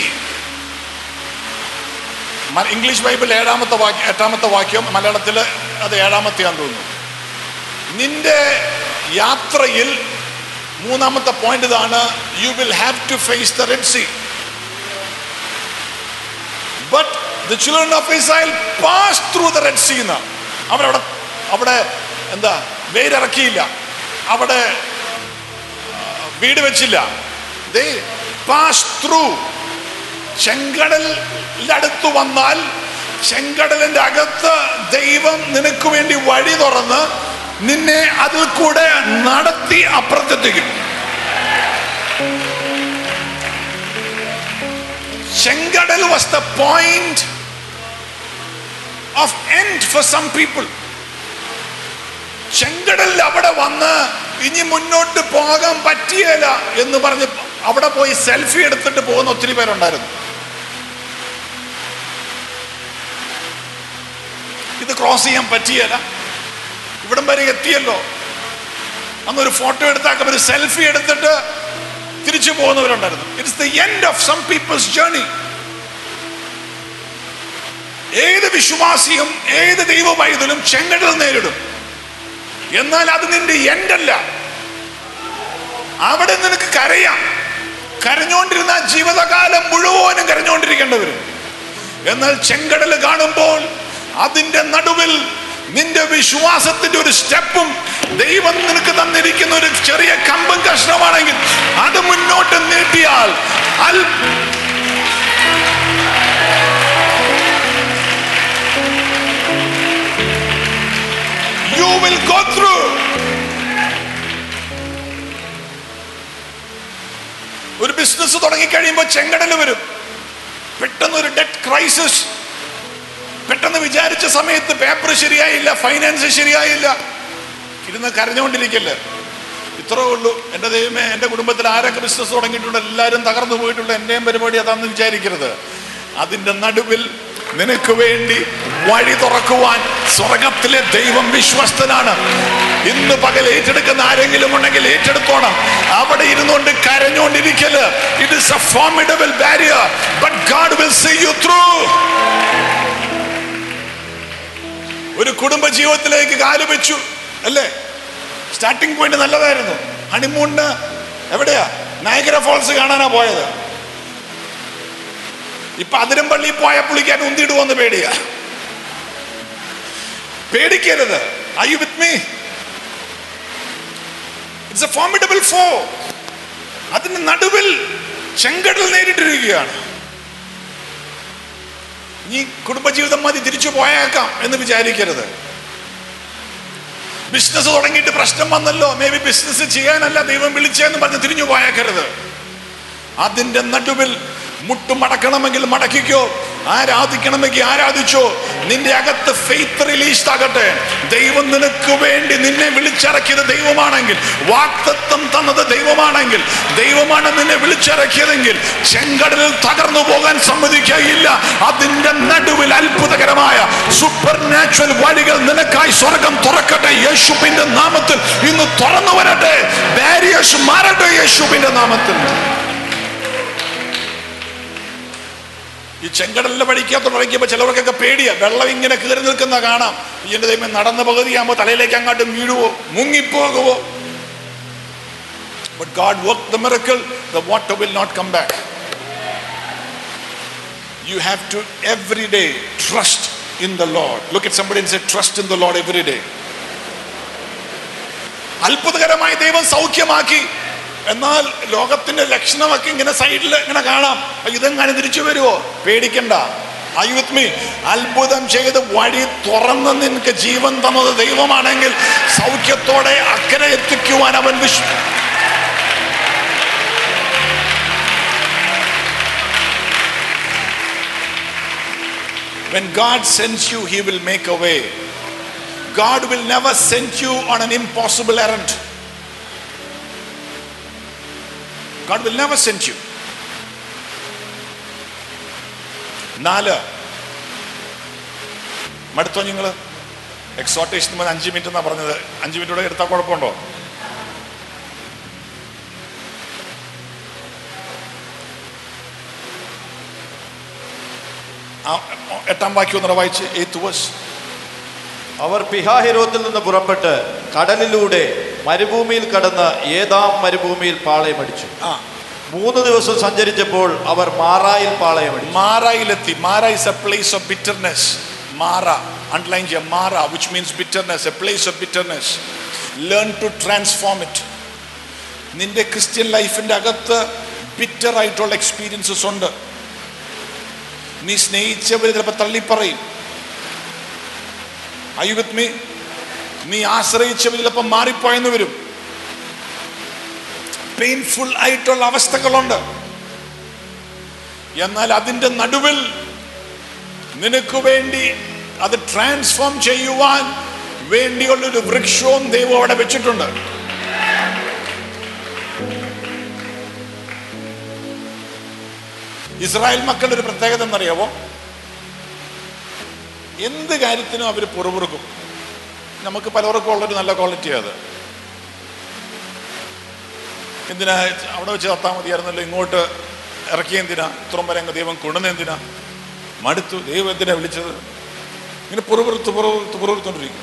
English Bible ഏഴാമത്തെ വാക്യം എട്ടാമത്തെ വാക്യം, മലയാളത്തിൽ അത് ഏഴാമത്തെയാന്ന് തോന്നുന്നു. നിന്റെ യാത്രയിൽ മൂന്നാമത്തെ പോയിന്റ് ഇതാണ്, you will have to face the Red Sea. But the children of Israel pass through the Red Sea. അവരവിടെ അവിടെ എന്താ വേരിറക്കിയില്ല, അവിടെ വീട് വെച്ചില്ല. they passed through. ചെങ്കടലിന്റെ അടുത്ത് വന്നാൽ ചെങ്കടലിന്റെ അകത്ത് ദൈവം നിനക്ക് വേണ്ടി വഴി തുറന്ന് നിന്നെ അതിൽ കൂടെ നടത്തി അപ്രത്യക്ഷമാക്കും. ചെങ്കടൽ was the point of end for some people. ചെങ്കടലിൽ അവിടെ വന്ന് ഇനി മുന്നോട്ട് പോകാൻ പറ്റിയല്ല എന്ന് പറഞ്ഞ് അവിടെ പോയി സെൽഫി എടുത്തിട്ട് പോകുന്ന ഒത്തിരി പേരുണ്ടായിരുന്നു. ഇത് ക്രോസ് ചെയ്യാൻ പറ്റിയല്ല, ഇവിടം വരെ എത്തിയല്ലോ, അന്നൊരു ഫോട്ടോ എടുത്താൽ ഒരു സെൽഫി എടുത്തിട്ട് തിരിച്ചു പോകുന്നവരുണ്ടായിരുന്നു. It's the end of some people's journey. ഏത് വിശ്വാസിയും ഏത് ദൈവ പൈതലും ചെങ്കടൽ നേരിടും. എന്നാൽ അത് നിന്റെ എൻഡല്ല. അവിടെ നിനക്ക് കരയാം, കരഞ്ഞുകൊണ്ടിരുന്ന ജീവിതകാലം മുഴുവനും കരഞ്ഞുകൊണ്ടിരിക്കേണ്ടി വരും. എന്നാൽ ചെങ്കടൽ കാണുമ്പോൾ അതിന്റെ നടുവിൽ നിന്റെ വിശ്വാസത്തിന്റെ ഒരു സ്റ്റെപ്പും ദൈവം നിനക്ക് തന്നിരിക്കുന്ന ഒരു ചെറിയ കമ്പം കഷ്ണമാണെങ്കിൽ അത് മുന്നോട്ട് നീട്ടിയാൽ അൽ you will go through. ഒരു ബിസിനസ് തുടങ്ങി കഴിയുമ്പോൾ ചെങ്കടൽ വരും, പെട്ടെന്ന് ഒരു ഡെറ്റ് ക്രൈസിസ്, പെട്ടെന്ന് വിചാരിച്ച സമയത്ത് പേപ്പർ ശരിയായില്ല, ഫൈനാൻസ് ശരിയായില്ല, ഇരുന്ന് കരഞ്ഞുകൊണ്ടിരിക്കല്ലേ. ഇത്രേ ഉള്ളൂ. എൻ്റെ ദൈവമേ, എൻ്റെ കുടുംബത്തിൽ ആരൊക്കെ ബിസിനസ് തുടങ്ങിയിട്ടുണ്ട്, എല്ലാവരും തകർന്നു പോയിട്ടുണ്ട്, എൻ്റെയും പരിപാടി അതാണെന്ന് വിചാരിക്കരുത്. അതിൻ്റെ നടുവിൽ നിനക്ക് വേണ്ടി വഴി തുറക്കുവാൻ സ്വർഗത്തിലെ ദൈവം വിശ്വസ്തനാണ്. ഇന്ന് പകൽ ഏറ്റെടുക്കുന്ന ആരെങ്കിലും ഉണ്ടെങ്കിൽ ഏറ്റെടുത്തോണം. അവിടെ ഇരുന്നുകൊണ്ട് കരഞ്ഞുകൊണ്ടിരിക്കല്, it is a formidable barrier, but God will see you through. ഒരു കുടുംബ ജീവിതത്തിലേക്ക് കാലുവെച്ചു അല്ലേ? സ്റ്റാർട്ടിംഗ് പോയിന്റ് നല്ലതായിരുന്നു. ഹണിമൂണിന് എവിടെയാ? നയഗ്ര ഫോൾസ് കാണാനാ പോയത്. ഇപ്പൊ അതിരമ്പള്ളി പോയ പുള്ളിക്കാൻ ഉന്തിടുവോന്ന് പേടിയാ. പേടിക്കരുത്. Are you with me? It's a formidable foe. അതിന് നടുവിൽ ചെങ്കടൽ നേരിട്ടിരിക്കുകയാണ്. നീ കുടുംബജീവിതം മതി തിരിച്ചു പോയേക്കാം എന്ന് വിചാരിക്കരുത്. ബിസിനസ് തുടങ്ങിയിട്ട് പ്രശ്നം വന്നല്ലോ, മേ ബി ബിസിനസ് ചെയ്യാനല്ല ദൈവം വിളിച്ചെന്ന് പറഞ്ഞ് തിരിഞ്ഞു പോയേക്കരുത്. അതിന്റെ നടുവിൽ മുട്ടുമടക്കണമെങ്കിൽ മടക്കിക്കോ, ആരാധിക്കണമെങ്കിൽ ആരാധിച്ചോ. നിന്റെ അകത്ത് ഫെയ്ത്ത് റിലീസ്ഡ് ആകട്ടെ. ദൈവം നിനക്ക് വേണ്ടി നിന്നെ വിളിച്ചിറക്കിയത് ദൈവമാണെങ്കിൽ, വാഗ്ദത്തം തന്നത് ദൈവമാണെങ്കിൽ, ദൈവമാണ് നിന്നെ വിളിച്ചിറക്കിയതെങ്കിൽ ചെങ്കടലിൽ തകർന്നു പോകാൻ സമ്മതിക്കുകയില്ല. അതിന്റെ നടുവിൽ അത്ഭുതകരമായ സൂപ്പർ നാച്ചുറൽ വഴികൾ നിനക്കായി സ്വർഗം തുറക്കട്ടെ യേശുവിന്റെ നാമത്തിൽ. ഇന്ന് തുറന്നു വരട്ടെ, ബാരിയേഴ്സ് മാറട്ടെ യേശുവിന്റെ നാമത്തിൽ. ഈ ചെങ്കടലിന്റെ വഴിക്കകത്ത് തുടങ്ങിയപ്പോൾ ചിലവർക്കൊക്കെ പേടിയാ. വെള്ളം ഇങ്ങനെ കയറി നിൽക്കുന്ന കാണാം. ഇതിന്റെ ദൈവം നടന്ന പകുതിയാകുമ്പോൾ തലയിലേക്ക് അങ്ങോട്ടും വീഴുവോ, മുങ്ങിപ്പോകുവോ? But God worked the miracle. The water will not come back. You have to every day trust in the Lord. Look at somebody and say, trust in the Lord every day. അത്ഭുതകരമായി ദൈവം സൗഖ്യമാക്കി. എന്നാൽ ലോകത്തിന്റെ ലക്ഷണമൊക്കെ ഇങ്ങനെ സൈഡിൽ ഇങ്ങനെ കാണാം. ഇതെങ്ങനെ തിരിച്ചു വരുവോ? പേടിക്കണ്ട. Are you with me? അത്ഭുതം ചെയ്ത് വഴി തുറന്ന് നിനക്ക് ജീവൻ തന്നത് ദൈവമാണെങ്കിൽ സൗഖ്യത്തോടെ അക്കരെ എത്തിക്കുവാൻ അവൻ വിശ്വ When God sends you, He will make a way. God will never send you on an impossible errand. God will never send you. നാല്, മടുത്തോ നിങ്ങള്? എക്സോട്ടേഷൻ അഞ്ച് മിനിറ്റ് എന്നാ പറഞ്ഞത്. അഞ്ച് മിനിറ്റോടെ എടുത്താൽ കുഴപ്പമുണ്ടോ? എട്ടാം വാക്യം ഒന്നര വായിച്ച്. Eighth verse. അവർ പിഹാഹിരോത്തിൽ നിന്ന് പുറപ്പെട്ട് കടലിലൂടെ മരുഭൂമിയിൽ കടന്ന് ഏതാം മരുഭൂമിയിൽ പാളയമടിച്ചു. ആ മൂന്ന് ദിവസം സഞ്ചരിച്ചപ്പോൾ അവർ മാറായിൽ പാളയമടിച്ചു. മാറായിലെത്തി. Marah is a place of bitterness. Marah underline ചെയ്യാം. Marah which means bitterness, a place of bitterness. Learn to transform it. നിന്റെ ക്രിസ്ത്യൻ ലൈഫിന്റെ അകത്ത് ബിറ്റർ ആയിട്ടുള്ള എക്സ്പീരിയൻസസ് ഉണ്ട്. നീ സ്നേഹിച്ചവർ ചിലപ്പോൾ തള്ളിപ്പറയും. Are you with me? നീ ആശ്രയിച്ചവർ ചിലപ്പോൾ മാറിപ്പോയെന്ന് വരും. പെയിൻഫുൾ ആയിട്ടുള്ള അവസ്ഥകളുണ്ട്. എന്നാൽ അതിന്റെ നടുവിൽ നിനക്ക് വേണ്ടി അത് ട്രാൻസ്ഫോം ചെയ്യുവാൻ വേണ്ടിയുള്ളൊരു വൃക്ഷവും ദൈവം അവിടെ വെച്ചിട്ടുണ്ട്. ഇസ്രായേൽ മക്കളുടെ ഒരു പ്രത്യേകത എന്നറിയാവോ? എന്ത് കാര്യത്തിനും അവർ പുറപുറുക്കും. നമുക്ക് പലർക്കും ഉള്ളൊരു നല്ല ക്വാളിറ്റി അത്. എന്തിനാ അവിടെ വെച്ച് തത്താൽ മതിയായിരുന്നല്ലോ, ഇങ്ങോട്ട് ഇറക്കിയ എന്തിനാ, ഇത്രയും വരെ ദൈവം കൊണ്ടുവന്ന എന്തിനാ, മടുത്തു, ദൈവം എന്തിനാ വിളിച്ചത്, ഇങ്ങനെ പുറപുറത്ത് പുറപുറത്ത് പുറപുറത്തോണ്ടിരിക്കും.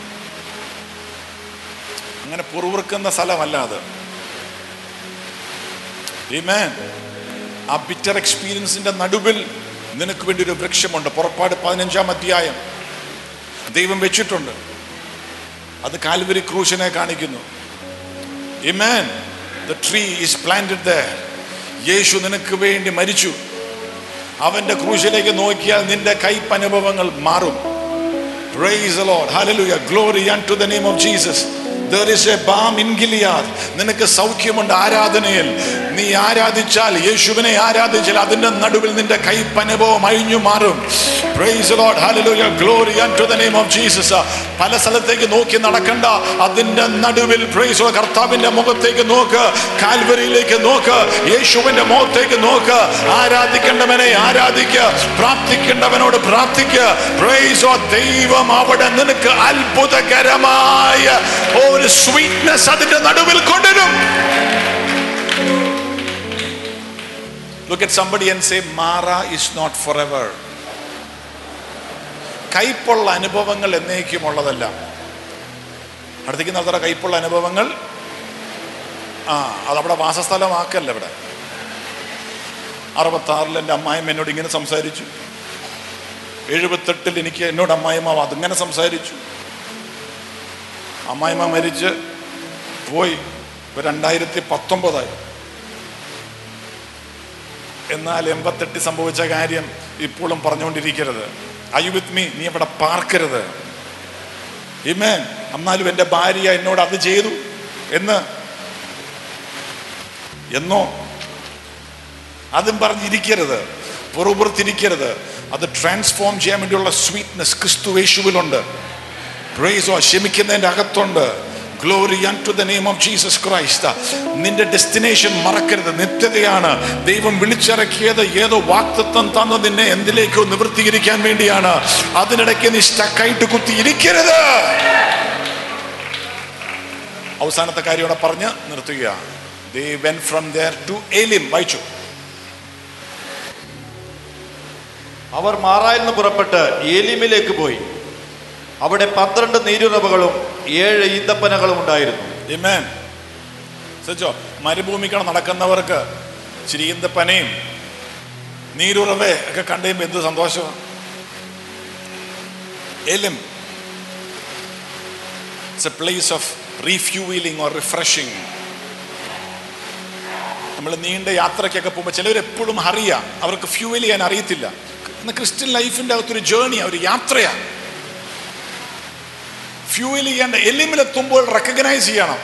അങ്ങനെ പുറപുറുക്കുന്ന സ്ഥലമല്ല അത്. ആമേൻ. ആ ബിറ്റർ എക്സ്പീരിയൻസിന്റെ നടുവിൽ നിനക്ക് വേണ്ടി ഒരു വൃക്ഷമുണ്ട്. പുറപ്പാട് പതിനഞ്ചാം അധ്യായം ദൈവം വെച്ചിട്ടുണ്ട്. അത് കാൽവരി ക്രൂശിനെ കാണിക്കുന്നു. ആമേൻ. The tree is planted there. യേശു നിനക്ക് വേണ്ടി മരിച്ചു. അവന്റെ ക്രൂശിലേക്ക് നോക്കിയാൽ നിന്റെ കൈപ്പനുഭവങ്ങൾ മാറും. Praise the Lord. Hallelujah. Glory unto the name of Jesus. There is a balm in Gilead. നിനക്ക് സൗഖ്യമുണ്ട് ആരാധനയിൽ. നീ ആരാധിച്ചാൽ, യേശുവിനെ ആരാധിച്ചാൽ അതിന്റെ നടുവിൽ നിന്റെ കൈപ്പനുഭവം അഴിഞ്ഞു മാറും. Praise the Lord. Hallelujah. Glory unto the name of Jesus. പല സ്ഥലത്തേക്ക് നോക്കി നടക്കണ്ട. അതിന്റെ നടുവിൽ praise the Lord, കർത്താവിന്റെ മുഖത്തേക്ക് നോക്ക്, കാൽവരിയിലേക്ക് നോക്ക്, യേശുവിന്റെ മുഖത്തേക്ക് നോക്ക്. ആരാധിക്കേണ്ടവനെ ആരാധിക്ക, പ്രാർത്ഥിക്കേണ്ടവനോട് പ്രാർത്ഥിക്ക. Praise the Lord. ദൈവം അവിടെ നിനക്ക് അത്ഭുതകരമായ ഒരു സ്വീറ്റ്നെസ് അതിന്റെ നടുവിൽ കൊണ്ടുവരും. Look at somebody and say, Mara is not forever. കയ്പുള്ള അനുഭവങ്ങൾ എന്നേക്കും ഉള്ളതല്ല. അടുത്തേക്ക് നടത്തുന്ന കയ്പുള്ള അനുഭവങ്ങൾ ആ അതവിടെ വാസസ്ഥലമാക്കല്ല. ഇവിടെ അറുപത്താറിൽ എൻ്റെ അമ്മായിമ്മ എന്നോട് ഇങ്ങനെ സംസാരിച്ചു. എഴുപത്തെട്ടിൽ എനിക്ക് എന്നോട് അമ്മായിമ്മ അതിങ്ങനെ സംസാരിച്ചു. അമ്മായിമ്മ മരിച്ച് പോയി രണ്ടായിരത്തി പത്തൊമ്പതായി. എന്നാൽ എൺപത്തെട്ടിൽ സംഭവിച്ച കാര്യം ഇപ്പോഴും പറഞ്ഞുകൊണ്ടിരിക്കരുത്. Are you with me? നീ അവിടെ പാർക്കരുത്. Amen. എന്നാലും എൻ്റെ ഭാര്യ എന്നോട് അത് ചെയ്തു എന്ന് എന്നോ അതും പറഞ്ഞിരിക്കരുത്, പുറപുറത്തിരിക്കരുത്. അത് ട്രാൻസ്ഫോം ചെയ്യാൻ വേണ്ടിയുള്ള സ്വീറ്റ്നെസ് ക്രിസ്തുയേശുവിലുണ്ട്. പ്രൈസ് ഓ ക്ഷമിക്കുന്നതിൻ്റെ അകത്തുണ്ട്. Glory unto the name of Jesus Christ. നിന്റെ ഡെസ്റ്റിനേഷൻ മറക്കരുത്. നിത്യതയാണ്. ദൈവം വിളിച്ചിറക്കിയത് ഏതോ വാഗ്ദത്തം തന്നു നിന്നെ എന്തിലേക്കോ നിവൃത്തീകരിക്കാൻ വേണ്ടിയാണ്. അതിനിടയ്ക്ക് നീ സ്റ്റക്കായിട്ട് കുത്തിയിരിക്കരുത്. അവസാനത്തെ കാര്യം ഇവിടെ പറഞ്ഞ് നിർത്തുക. They went from there to Elim. വായിച്ചു. അവർ മാറായിൽ നിന്ന് പുറപ്പെട്ട് ഏലിമിലേക്ക് പോയി. അവിടെ പന്ത്രണ്ട് നീരുറവകളും ഏഴ് ഈന്തപ്പനകളും ഉണ്ടായിരുന്നു. Amen. സച്ചോ മരുഭൂമിക്കാണ് നടക്കുന്നവർക്ക് ഇച്ചിരി ഈന്തപ്പനയും നീരുറവേ ഒക്കെ കണ്ടു കഴിയുമ്പോൾ എന്ത് സന്തോഷമാണ്. Elim, it's a place of refueling or refreshing. നമ്മൾ നീണ്ട യാത്രയ്ക്കൊക്കെ പോകുമ്പോൾ ചിലവരെപ്പോഴും അറിയാം, അവർക്ക് ഫ്യൂവൽ ചെയ്യാൻ അറിയത്തില്ല. എന്നാൽ ക്രിസ്ത്യൻ ലൈഫിൻ്റെ അകത്തൊരു ജേർണിയാണ്, ഒരു യാത്രയാണ്. ഫ്യൂവൽ ചെയ്യേണ്ട എലിമിലെത്തുമ്പോൾ റെക്കഗ്നൈസ് ചെയ്യണം.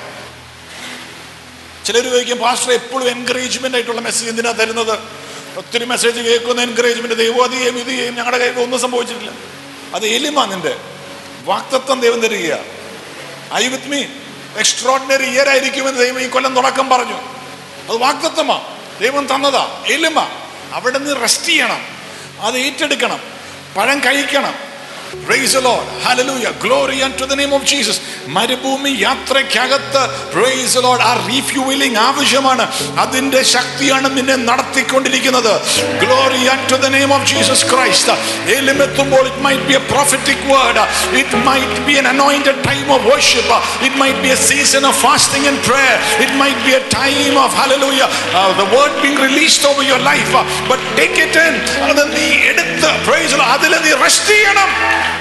ചിലർ ചോദിക്കും, പാസ്റ്റർ എപ്പോഴും എൻകറേജ്മെന്റ് ആയിട്ടുള്ള മെസ്സേജ് എന്തിനാ തരുന്നത്? ഒത്തിരി മെസ്സേജ് കേൾക്കുന്ന എൻകറേജ്മെന്റ്, ദൈവം അത് ചെയ്യും ഇത് ചെയ്യും, ഞങ്ങളുടെ കയ്യിൽ ഒന്നും സംഭവിച്ചിട്ടില്ല. അത് എലിമാ. നിന്റെ വാഗ്ദത്തം ദൈവം തരിക. I with me extraordinary year ആയിരിക്കുമെന്ന് ദൈവം ഈ കൊല്ലം തുടക്കം പറഞ്ഞു. അത് വാഗ്ദത്തമാ, ദൈവം തന്നതാ. എലിമ. അവിടെ നിന്ന് റെസ്റ്റ് ചെയ്യണം, അത് ഏറ്റെടുക്കണം, പഴം കഴിക്കണം. Praise the Lord. Hallelujah. Glory unto the name of Jesus. മരുഭൂമി യാത്രയ്ക്കകത്ത് praise the Lord ആ റീഫ്യൂവലിംഗ് ആവശ്യമാണ്. അതിന്റെ ശക്തിയാണ് നിന്നെ നടത്തിക്കൊണ്ടിരിക്കുന്നത്. Glory unto the name of Jesus Christ. എലിമെത്തുമ്പോൾ it might be a prophetic word. It might be an anointed time of worship. It might be a season of fasting and prayer. It might be a time of hallelujah, uh, the word being released over your life. But take it in. അത് നീ എടുത്ത് praise the Lord അതിൽ നീ റെസ്റ്റ് ചെയ്യണം.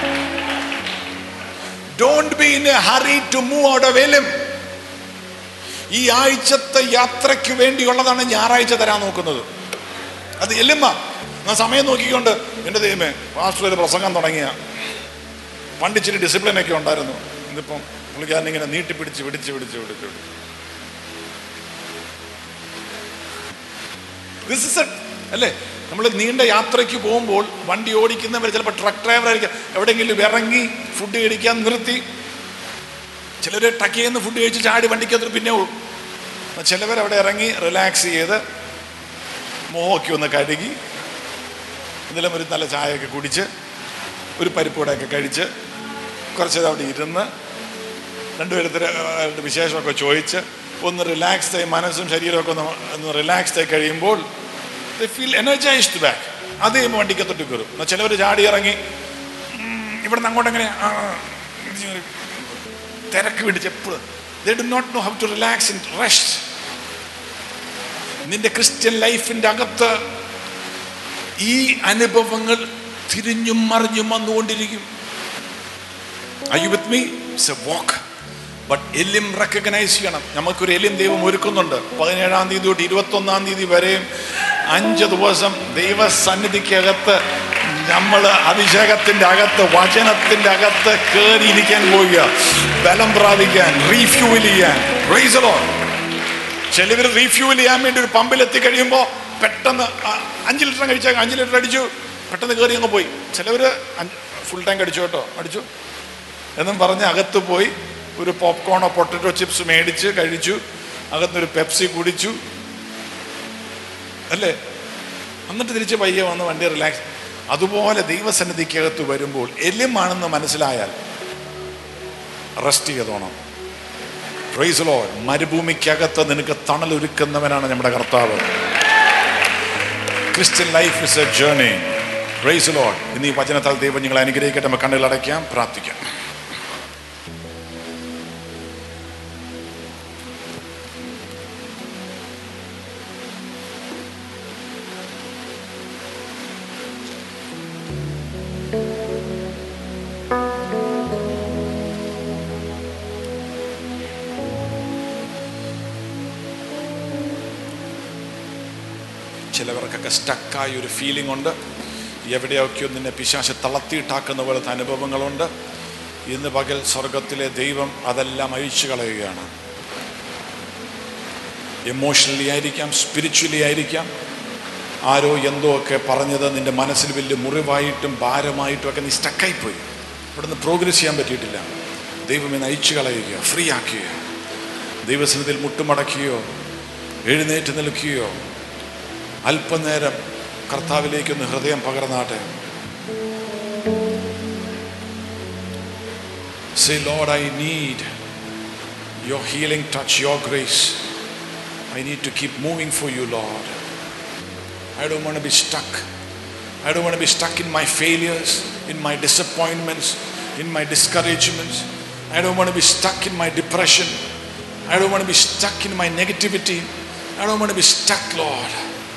Don't be in a hurry to move out of Elim. ഈ ആഴ്ചത്തെ യാത്രയ്ക്ക് വേണ്ടിയുള്ളതാണ് ഞായറാഴ്ച തരാൻ നോക്കുന്നത്. അത് എലിമ. സമയം നോക്കിക്കൊണ്ട് എൻ്റെ ദൈവമേ പാസ്റ്റർ ഒരു പ്രസംഗം തുടങ്ങിയ പണ്ടിച്ചിരി ഡിസിപ്ലിനൊക്കെ ഉണ്ടായിരുന്നു. ഇതിപ്പം പുള്ളിക്കാരൻ ഇങ്ങനെ നീട്ടിപ്പിടിച്ച് പിടിച്ച് പിടിച്ച് പിടിച്ച് പിടിച്ച് This is it. അല്ലേ? നമ്മൾ നീണ്ട യാത്രയ്ക്ക് പോകുമ്പോൾ വണ്ടി ഓടിക്കുന്നവർ ചിലപ്പോൾ ട്രക്ക് ഡ്രൈവർ ആയിരിക്കാം, എവിടെയെങ്കിലും ഇറങ്ങി ഫുഡ് കഴിക്കാൻ നിർത്തി. ചിലർ ടക്കിൽ നിന്ന് ഫുഡ് കഴിച്ച് ചാടി വണ്ടിക്കകത്ത് പിന്നെ പോകും. ചിലവരവിടെ ഇറങ്ങി റിലാക്സ് ചെയ്ത് മുഖമൊക്കെ ഒന്ന് കഴുകി എന്തെങ്കിലും ഒരു നല്ല ചായയൊക്കെ കുടിച്ച് ഒരു പരിപ്പൂടൊക്കെ കഴിച്ച് കുറച്ച് അവിടെ ഇരുന്ന് രണ്ടുപേരത്തെ വിശേഷമൊക്കെ ചോദിച്ച് ഒന്ന് റിലാക്സ് ആയി മനസ്സും ശരീരമൊക്കെ ഒന്ന് ഒന്ന് റിലാക്സ് ആയി കഴിയുമ്പോൾ they feel energized back. അതേ വണ്ടിക്കത്തോട്ട് കയറും. ചിലവർ ചാടി ഇറങ്ങി ഇവിടെ നിന്ന് അങ്ങോട്ട് എങ്ങനെ തിരക്ക് പിടിച്ച് എപ്പോഴും they do not know how to relax and rest. നിന്റെ ക്രിസ്ത്യൻ ലൈഫിൻ്റെ അകത്ത് ഈ അനുഭവങ്ങൾ തിരിഞ്ഞും മറിഞ്ഞും വന്നുകൊണ്ടിരിക്കും. Are you with me? It's a walk. But Elim recognise ചെയ്യണം. നമുക്കൊരു എലിം ദൈവം ഒരുക്കുന്നുണ്ട്. പതിനേഴാം തീയതി തൊട്ട് ഇരുപത്തൊന്നാം തീയതി വരെയും അഞ്ച് ദിവസം ദൈവസന്നിധിക്കകത്ത് നമ്മൾ അഭിഷേകത്തിൻ്റെ അകത്ത് വചനത്തിൻ്റെ അകത്ത് കയറിയിരിക്കാൻ പോവുക, ബലം പ്രാപിക്കാൻ, റീഫ്യൂവൽ ചെയ്യാൻ. Praise the Lord. ചിലവർ റീഫ്യൂവൽ ചെയ്യാൻ വേണ്ടി ഒരു പമ്പിലെത്തി കഴിയുമ്പോൾ പെട്ടെന്ന് അഞ്ച് ലിറ്റർ കഴിച്ചാൽ അഞ്ച് ലിറ്റർ അടിച്ചു, പെട്ടെന്ന് കയറി അങ്ങ് പോയി. ചിലവർ ഫുൾ ടാങ്ക് അടിച്ചു കേട്ടോ, അടിച്ചു എന്നും പറഞ്ഞ് അകത്ത് പോയി ഒരു പോപ്കോണോ പൊട്ടറ്റോ ചിപ്സ് മേടിച്ച് കഴിച്ചു, അകത്തൊരു പെപ്സി കുടിച്ചു, അല്ലേ? എന്നിട്ട് തിരിച്ച് പയ്യെ വന്ന് വണ്ടി റിലാക്സ്. അതുപോലെ ദൈവസന്നിധിക്കകത്ത് വരുമ്പോൾ എലിമാണെന്ന് മനസ്സിലായാൽ റെസ്റ്റ് ചെയ്തോണം. Praise the Lord. മരുഭൂമിക്കകത്ത് നിനക്ക് തണലൊരുക്കുന്നവനാണ് നമ്മുടെ കർത്താവ്. Christian life is a journey. Praise the Lord. ഇന്ന് ഈ വചനത്താൽ ദൈവം നിങ്ങളെ അനുഗ്രഹിക്കട്ടെ. നമുക്ക് കണ്ണുകൾ അടയ്ക്കാം, പ്രാർത്ഥിക്കാം. ചിലവർക്കൊക്കെ സ്റ്റക്കായ ഒരു ഫീലിംഗ് ഉണ്ട്. എവിടെയൊക്കെയോ നിന്നെ പിശാച് തളർത്തിയിട്ടാക്കുന്ന പോലത്തെ അനുഭവങ്ങളുണ്ട്. ഇന്ന് പകൽ സ്വർഗത്തിലെ ദൈവം അതെല്ലാം അഴിച്ചു കളയുകയാണ്. എമോഷണലി ആയിരിക്കാം, സ്പിരിച്വലി ആയിരിക്കാം. ആരോ എന്തോ ഒക്കെ പറഞ്ഞത് നിൻ്റെ മനസ്സിൽ വലിയ മുറിവായിട്ടും ഭാരമായിട്ടും ഒക്കെ നീ സ്റ്റക്കായിപ്പോയി. ഇവിടുന്ന് പ്രോഗ്രസ് ചെയ്യാൻ പറ്റിയിട്ടില്ല. ദൈവം ഇന്ന് അഴിച്ചു കളയുക, ഫ്രീ ആക്കുക. ദൈവസന്നിധിയിൽ മുട്ടുമടക്കുകയോ എഴുന്നേറ്റ് നിൽക്കുകയോ അല്പനേരം കർത്താവിലേക്കൊന്ന് ഹൃദയം പകർന്നാട്ടെ. Say, Lord, I need your healing touch, your grace. I need to keep moving for you, Lord. I don't want to be stuck. I don't want to be stuck in my failures, in my disappointments, in my discouragements. I don't want to be stuck in my depression. I don't want to be stuck in my negativity. I don't want to be stuck, Lord.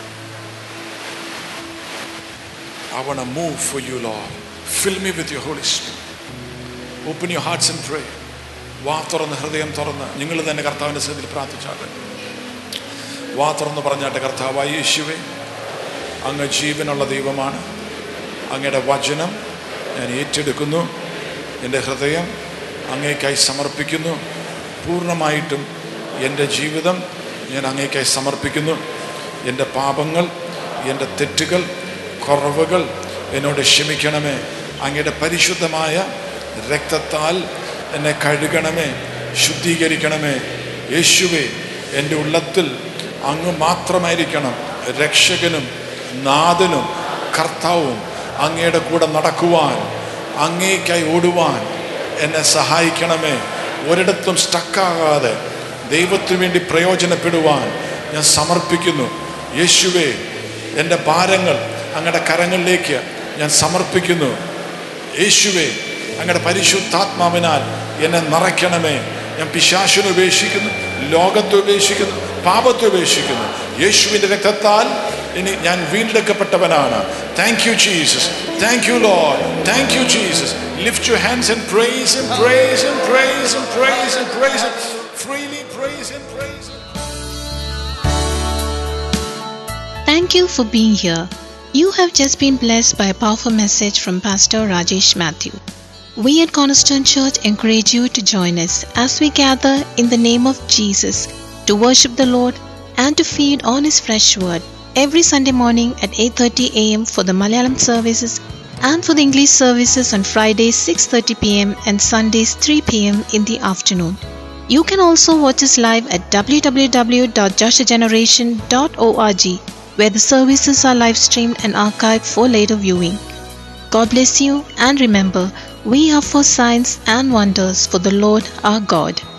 I want to move for you, Lord. Fill me with your Holy Spirit. Open your hearts and pray. വാ തുറന്ന് ഹൃദയം തുറന്ന് നിങ്ങൾ തന്നെ കർത്താവിൻ്റെ സന്നിധിയിൽ പ്രാർത്ഥിച്ചാട്ടെ. വാ തുറന്ന് പറഞ്ഞാട്ടെ, കർത്താവായ യേശുവേ, അങ്ങ് ജീവനുള്ള ദൈവമാണ്. അങ്ങയുടെ വചനം ഞാൻ ഏറ്റെടുക്കുന്നു. എൻ്റെ ഹൃദയം അങ്ങേക്കായി സമർപ്പിക്കുന്നു. പൂർണ്ണമായിട്ടും എൻ്റെ ജീവിതം ഞാൻ അങ്ങേക്കായി സമർപ്പിക്കുന്നു. എൻ്റെ പാപങ്ങൾ, എൻ്റെ തെറ്റുകൾ, കുറവുകൾ എന്നോട് ക്ഷമിക്കണമേ. അങ്ങയുടെ പരിശുദ്ധമായ രക്തത്താൽ എന്നെ കഴുകണമേ, ശുദ്ധീകരിക്കണമേ. യേശുവേ, എൻ്റെ ഉള്ളത്തിൽ അങ്ങ് മാത്രമായിരിക്കണം രക്ഷകനും നാഥനും കർത്താവും. അങ്ങയുടെ കൂടെ നടക്കുവാൻ, അങ്ങേക്കായി ഓടുവാൻ എന്നെ സഹായിക്കണമേ. ഒരിടത്തും സ്റ്റക്കാകാതെ ദൈവത്തിനു വേണ്ടി പ്രയോജനപ്പെടുവാൻ ഞാൻ സമർപ്പിക്കുന്നു. യേശുവേ, എൻ്റെ ഭാരങ്ങൾ അങ്ങയുടെ കരങ്ങളിലേക്ക് ഞാൻ സമർപ്പിക്കുന്നു. യേശുവേ, അങ്ങയുടെ പരിശുദ്ധാത്മാവിനാൽ എന്നെ നിറയ്ക്കണമേ. ഞാൻ പിശാചിനെ ഉപേക്ഷിക്കുന്നു, ലോകത്തെ ഉപേക്ഷിക്കുന്നു, പാപത്തെ ഉപേക്ഷിക്കുന്നു. യേശുവിൻ്റെ രക്തത്താൽ ഇനി ഞാൻ വീണ്ടെടുക്കപ്പെട്ടവനാണ്. Thank you Jesus, thank you Lord, thank you Jesus. Lift your hands and praise him, praise him, praise him, praise him, praise him. Freely praise him, praise him. Thank you for being here. You have just been blessed by a powerful message from Pastor Rajesh Matthew. We at Cornerstone Church encourage you to join us as we gather in the name of Jesus to worship the Lord and to feed on His fresh word every Sunday morning at eight thirty a.m. for the Malayalam services and for the English services on Fridays six thirty p.m. and Sundays three p.m. in the afternoon. You can also watch us live at w w w dot joshua generation dot org, where the services are live streamed and archived for later viewing. God bless you, and remember, we are for signs and wonders for the Lord our God.